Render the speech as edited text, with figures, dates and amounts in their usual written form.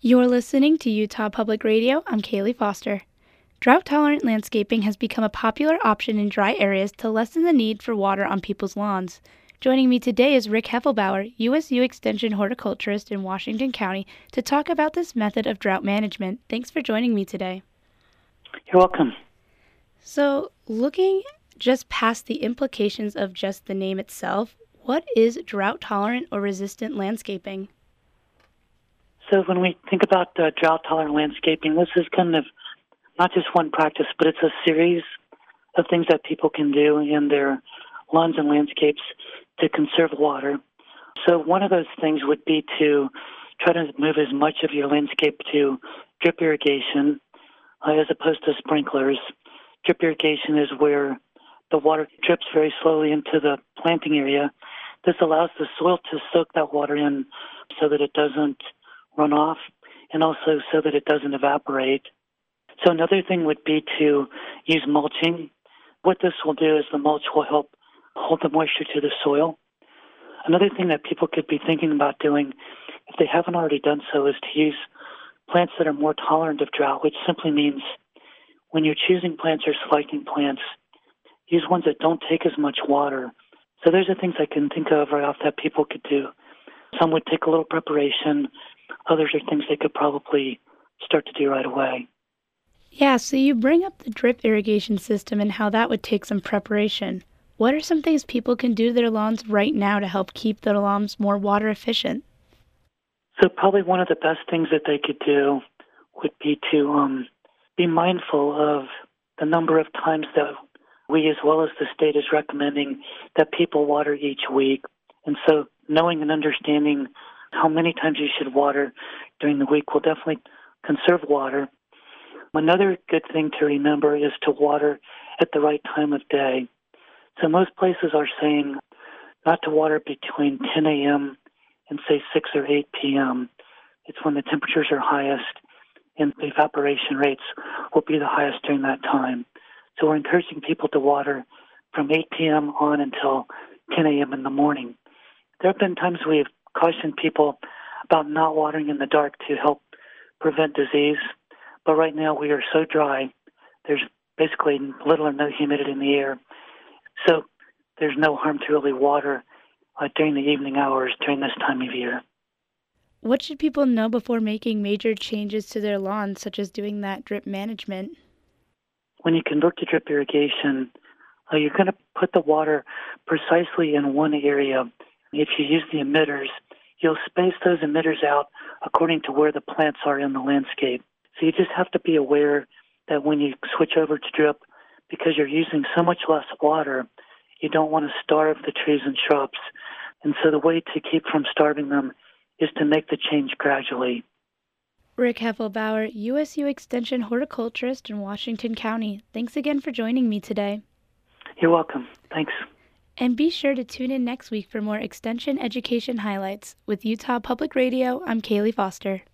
You're listening to Utah Public Radio. I'm Kaylee Foster. Drought-tolerant landscaping has become a popular option in dry areas to lessen the need for water on people's lawns. Joining me today is Rick Heffelbauer, USU Extension horticulturist in Washington County, to talk about this method of drought management. Thanks for joining me today. You're welcome. So, looking just past the implications of just the name itself, what is drought-tolerant or resistant landscaping? So when we think about drought-tolerant landscaping, this is kind of not just one practice, but it's a series of things that people can do in their lawns and landscapes to conserve water. So one of those things would be to try to move as much of your landscape to drip irrigation as opposed to sprinklers. Drip irrigation is where the water drips very slowly into the planting area. This allows the soil to soak that water in so that it doesn't run off, and also so that it doesn't evaporate. So another thing would be to use mulching. What this will do is the mulch will help hold the moisture to the soil. Another thing that people could be thinking about doing, if they haven't already done so, is to use plants that are more tolerant of drought, which simply means when you're choosing plants or selecting plants, use ones that don't take as much water. So those are things I can think of right off that people could do. Some would take a little preparation. Others are things they could probably start to do right away. Yeah, so you bring up the drip irrigation system and how that would take some preparation. What are some things people can do to their lawns right now to help keep their lawns more water efficient? So probably one of the best things that they could do would be to be mindful of the number of times that we, as well as the state, is recommending that people water each week. And so knowing and understanding how many times you should water during the week will definitely conserve water. Another good thing to remember is to water at the right time of day. So most places are saying not to water between 10 a.m. and, say, 6 or 8 p.m. It's when the temperatures are highest and the evaporation rates will be the highest during that time. So we're encouraging people to water from 8 p.m. on until 10 a.m. in the morning. There have been times we've cautioned people about not watering in the dark to help prevent disease, but right now we are so dry, there's basically little or no humidity in the air, so there's no harm to really water during the evening hours during this time of year. What should people know before making major changes to their lawns, such as doing that drip management? When you convert to drip irrigation, you're going to put the water precisely in one area. If you use the emitters, you'll space those emitters out according to where the plants are in the landscape. So you just have to be aware that when you switch over to drip, because you're using so much less water, you don't want to starve the trees and shrubs. And so the way to keep from starving them is to make the change gradually. Rick Heffelbauer, USU Extension horticulturist in Washington County. Thanks again for joining me today. You're welcome. Thanks. And be sure to tune in next week for more Extension education highlights. With Utah Public Radio, I'm Kaylee Foster.